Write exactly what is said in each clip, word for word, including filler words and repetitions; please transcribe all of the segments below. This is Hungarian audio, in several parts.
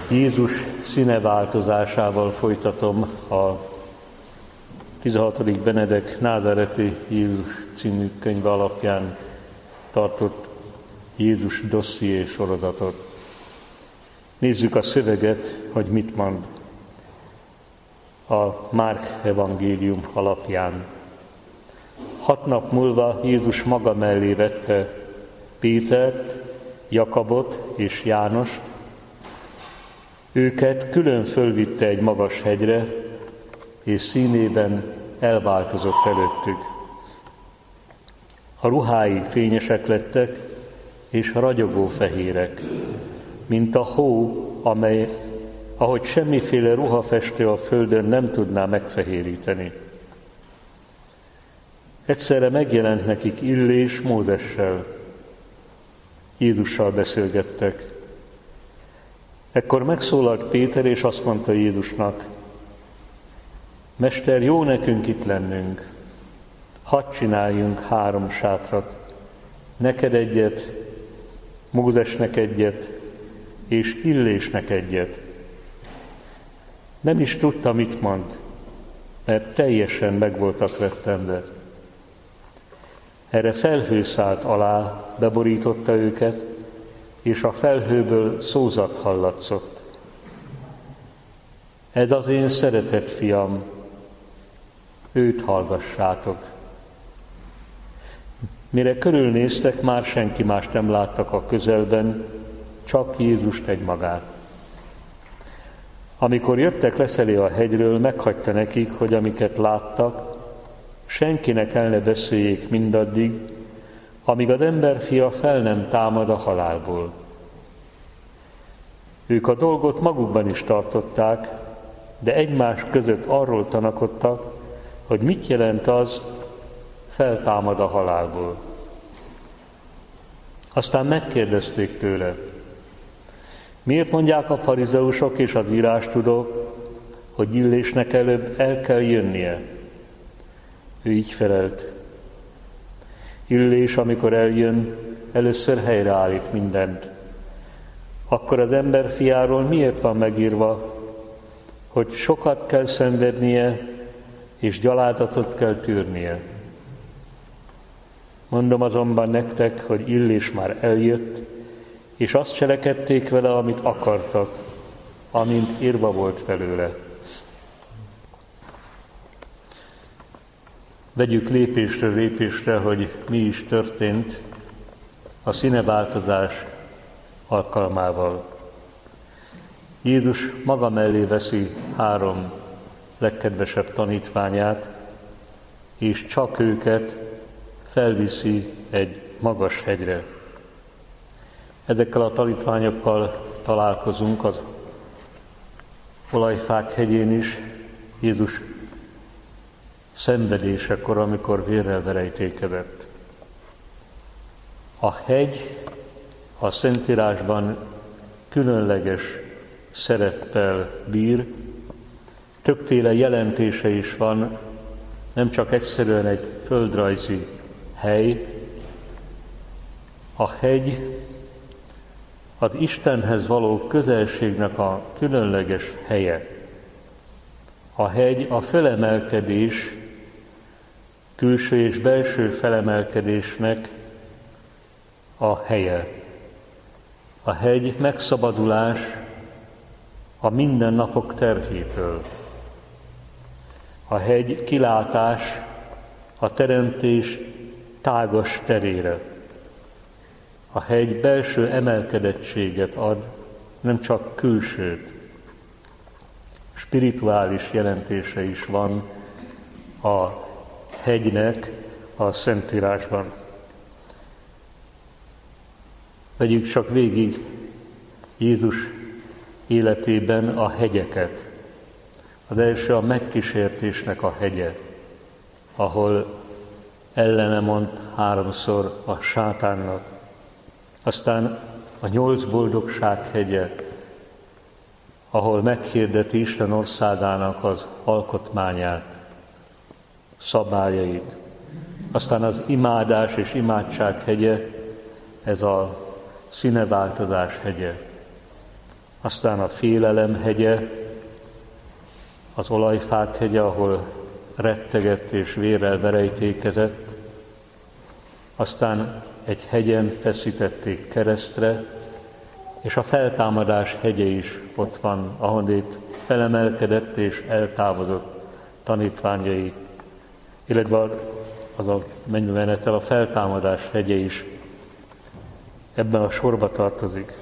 Jézus színeváltozásával folytatom a tizenhatodik Benedek Názáreti Jézus című könyve alapján tartott Jézus dosszié sorozatot. Nézzük a szöveget, hogy mit mond a Márk evangélium alapján. Hat nap múlva Jézus maga mellé vette Pétert, Jakabot és Jánost. Őket külön fölvitte egy magas hegyre, és színében elváltozott előttük. A ruhái fényesek lettek, és ragyogó fehérek, mint a hó, amely, ahogy semmiféle ruhafestő a földön nem tudná megfehéríteni. Egyszerre megjelent nekik Illés Mózessel. Jézussal beszélgettek. Ekkor megszólalt Péter, és azt mondta Jézusnak: Mester, jó nekünk itt lennünk. Hadd csináljunk három sátrat. Neked egyet, Mózesnek egyet, és Illésnek egyet. Nem is tudta, mit mond, mert teljesen meg voltak rettenve. Erre felhő szállt alá, beborította őket, és a felhőből szózat hallatszott. Ez az én szeretett fiam, őt hallgassátok. Mire körülnéztek, már senki mást nem láttak a közelben, csak Jézust egymagát. Amikor jöttek lefelé a hegyről, meghagyta nekik, hogy amiket láttak, senkinek el ne beszéljék mindaddig, amíg az emberfia fel nem támad a halálból. Ők a dolgot magukban is tartották, de egymás között arról tanakodtak, hogy mit jelent az, feltámad a halálból. Aztán megkérdezték tőle: miért mondják a farizeusok és az írástudók, hogy Illésnek előbb el kell jönnie? Ő így felelt: Illés, amikor eljön, először helyreállít mindent. Akkor az ember fiáról miért van megírva, hogy sokat kell szenvednie, és gyalázatot kell tűrnie? Mondom azonban nektek, hogy Illés már eljött, és azt cselekedték vele, amit akartak, amint írva volt felőle. Vegyük lépésről lépésre, hogy mi is történt a színeváltozás alkalmával. Jézus maga mellé veszi három legkedvesebb tanítványát, és csak őket felviszi egy magas hegyre. Ezekkel a tanítványokkal találkozunk az Olajfák hegyén is, Jézus szenvedésekor, amikor vérrel verejtékezett. A hegy a Szentírásban különleges szereppel bír, többféle jelentése is van, nem csak egyszerűen egy földrajzi hely. A hegy az Istenhez való közelségnek a különleges helye. A hegy a felemelkedés, külső és belső felemelkedésnek a helye. A hegy megszabadulás a mindennapok terhétől. A hegy kilátás a teremtés tágas terére. A hegy belső emelkedettséget ad, nem csak külsőt. Spirituális jelentése is van a hegynek a Szentírásban. Vegyük csak végig Jézus életében a hegyeket. Az első a megkísértésnek a hegye, ahol ellene mond háromszor a sátánnak. Aztán a nyolc boldogság hegye, ahol meghirdeti Isten országának az alkotmányát, szabályait. Aztán az imádás és imádság hegye, ez a színeváltozás hegye. aztán a félelem hegye, az olajfák hegye, ahol rettegett és vérrel verejtékezett, aztán egy hegyen feszítették keresztre, és a feltámadás hegye is ott van, ahonnét felemelkedett és eltávozott tanítványai, illetve az a mennymenetel, a feltámadás hegye is ebben a sorba tartozik.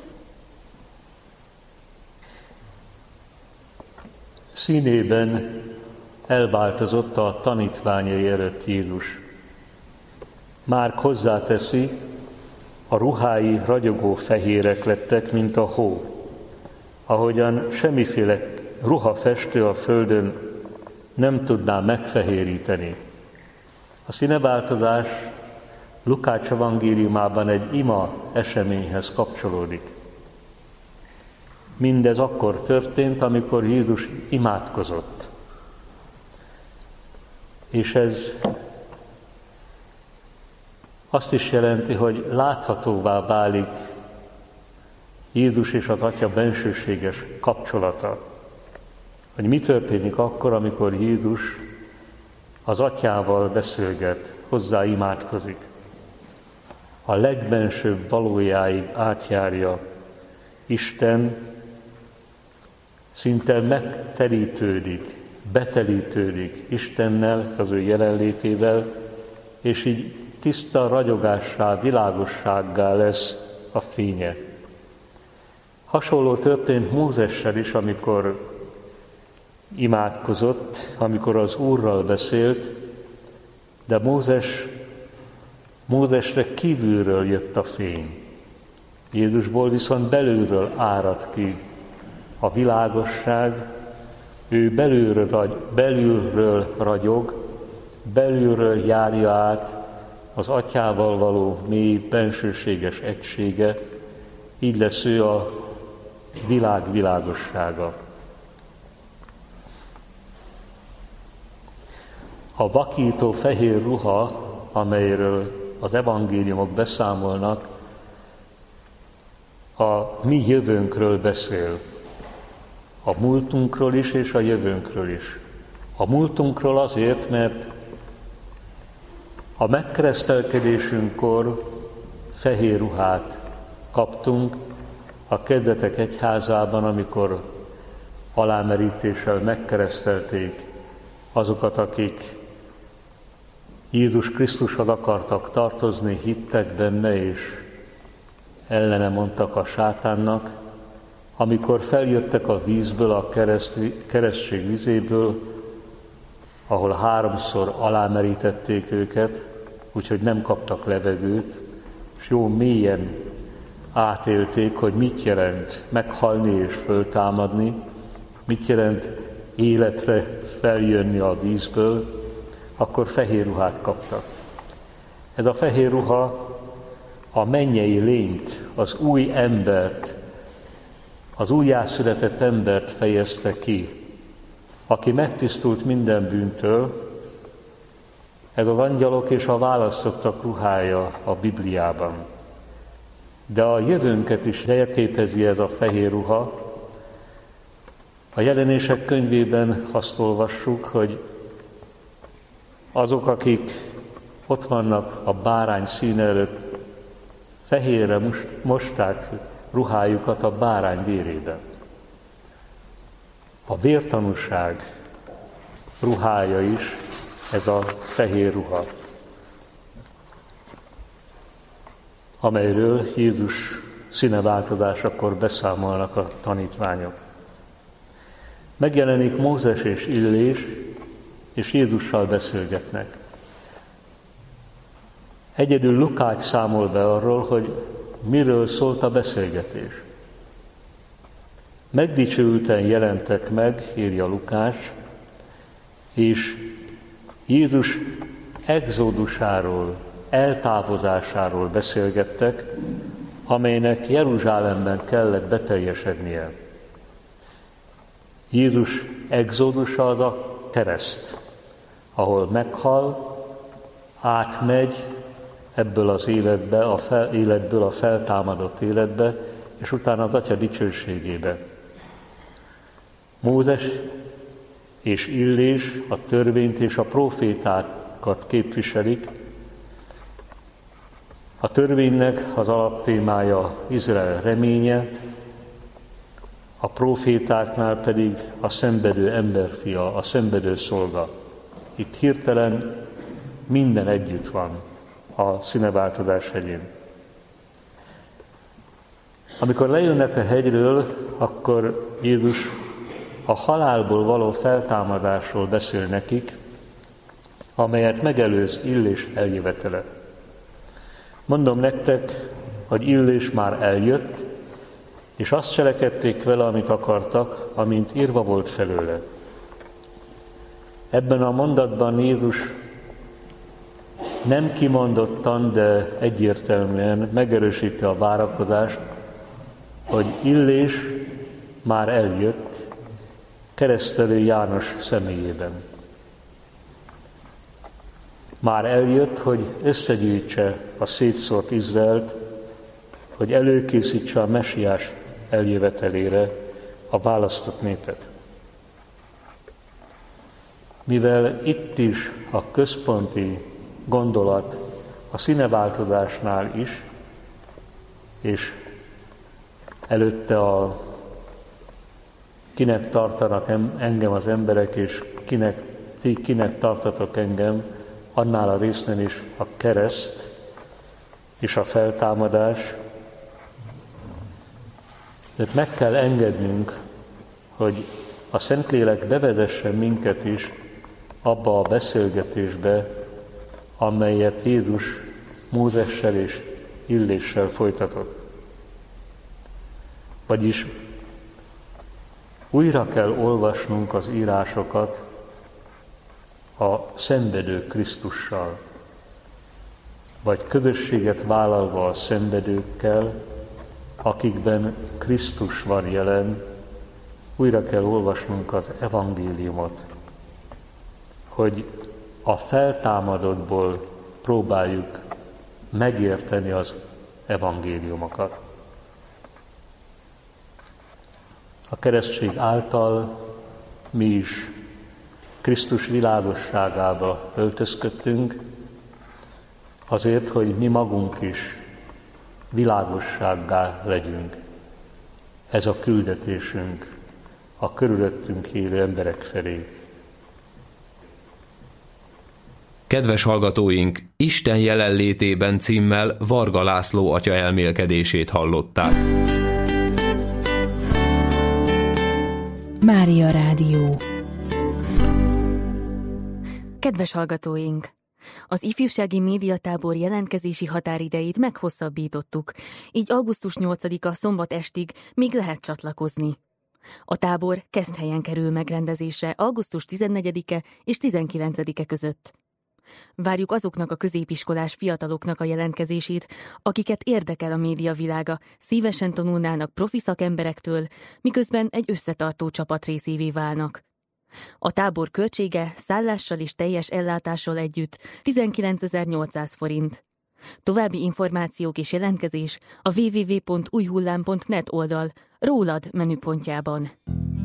Színében elváltozott a tanítványai előtt Jézus. Márk hozzáteszi, a ruhái ragyogó fehérek lettek, mint a hó, ahogyan semmiféle ruhafestő a földön nem tudná megfehéríteni. A színeváltozás Lukács evangéliumában egy ima eseményhez kapcsolódik. Mindez akkor történt, amikor Jézus imádkozott. És ez azt is jelenti, hogy láthatóvá válik Jézus és az Atya bensőséges kapcsolata. Hogy mi történik akkor, amikor Jézus az Atyával beszélget, hozzá imádkozik. A legbensőbb valójáig átjárja. Isten szinte megterítődik, betelítődik Istennel, az ő jelenlétével, és így tiszta ragyogássá, világossággá lesz a fénye. Hasonló történt Mózessel is, amikor imádkozott, amikor az Úrral beszélt, de Mózes, Mózesre kívülről jött a fény. Jézusból viszont belülről árad ki a világosság, ő belülről, ragy, belülről ragyog, belülről járja át az Atyával való mély, bensőséges egysége, így lesz ő a világ világossága. A vakító fehér ruha, amelyről az evangéliumok beszámolnak, a mi jövőnkről beszél. A múltunkról is, és a jövőnkről is. A múltunkról azért, mert a megkeresztelkedésünkkor fehér ruhát kaptunk a Kezdetek egyházában, amikor alámerítéssel megkeresztelték azokat, akik Jézus Krisztushoz akartak tartozni, hittek benne, és ellene mondtak a sátánnak, amikor feljöttek a vízből, a keresztség vizéből, ahol háromszor alámerítették őket, úgyhogy nem kaptak levegőt, és jó mélyen átélték, hogy mit jelent meghalni és föltámadni, mit jelent életre feljönni a vízből, akkor fehér ruhát kaptak. Ez a fehér ruha a mennyei lényt, az új embert, az újjászületett embert fejezte ki, aki megtisztult minden bűntől. Ez az angyalok és a választottak ruhája a Bibliában. De a jövőnket is jelképezi ez a fehér ruha. A Jelenések könyvében azt olvassuk, hogy azok, akik ott vannak a bárány színe előtt, fehérre mosták ruhájukat a bárány vérében. A vértanúság ruhája is ez a fehér ruha, amelyről Jézus színeváltozásakor beszámolnak a tanítványok. Megjelenik Mózes és Illés, és Jézussal beszélgetnek. Egyedül Lukács számol be arról, hogy miről szólt a beszélgetés. Megdicsőülten jelentek meg, írja Lukács, és Jézus exódusáról, eltávozásáról beszélgettek, amelynek Jeruzsálemben kellett beteljesednie. Jézus exódusa az a kereszt, ahol meghal, átmegy ebből az életbe, a fel, életből a feltámadott életbe, és utána az Atya dicsőségébe. Mózes és Illés a törvényt és a profétákat képviselik. A törvénynek az alaptémája Izrael reménye, a profétáknál pedig a szenvedő emberfia, a szenvedő szolga. Itt hirtelen minden együtt van a színeváltozás hegyén. Amikor lejönnek a hegyről, akkor Jézus a halálból való feltámadásról beszél nekik, amelyet megelőz Illés eljövetele. Mondom nektek, hogy Illés már eljött, és azt cselekedték vele, amit akartak, amint írva volt felőle. Ebben a mondatban Jézus nem kimondottan, de egyértelműen megerősíti a várakozást, hogy Illés már eljött Keresztelő János személyében. Már eljött, hogy összegyűjtse a szétszórt Izraelt, hogy előkészítse a Mesiás eljövetelére a választott népet. Mivel itt is a központi gondolat a színeváltozásnál is, és előtte a kinek tartanak engem az emberek, és kinek, ti kinek tartatok engem, annál a résznél is a kereszt és a feltámadás. De meg kell engednünk, hogy a Szentlélek bevezessen minket is abba a beszélgetésbe, amelyet Jézus Mózessel és Illéssel folytatott. Vagyis újra kell olvasnunk az írásokat a szenvedő Krisztussal, vagy közösséget vállalva a szenvedőkkel, akikben Krisztus van jelen, újra kell olvasnunk az evangéliumot, hogy a feltámadottból próbáljuk megérteni az evangéliumokat. A keresztség által mi is Krisztus világosságába öltözködtünk, azért, hogy mi magunk is világossággá legyünk. Ez a küldetésünk a körülöttünk élő emberek felé. Kedves hallgatóink, Isten jelenlétében címmel Varga László atya elmélkedését hallották. Mária Rádió. Kedves hallgatóink! Az ifjúsági médiatábor jelentkezési határidejét meghosszabbítottuk, így augusztus nyolcadika szombat estig még lehet csatlakozni. A tábor Keszthelyen kerül megrendezésre augusztus tizennegyedike és tizenkilencedike között. Várjuk azoknak a középiskolás fiataloknak a jelentkezését, akiket érdekel a médiavilága, szívesen tanulnának profi szakemberektől, miközben egy összetartó csapat részévé válnak. A tábor költsége szállással és teljes ellátással együtt tizenkilencezer-nyolcszáz forint. További információk és jelentkezés a double-u double-u double-u pont újhullám pont net oldal Rólad menüpontjában.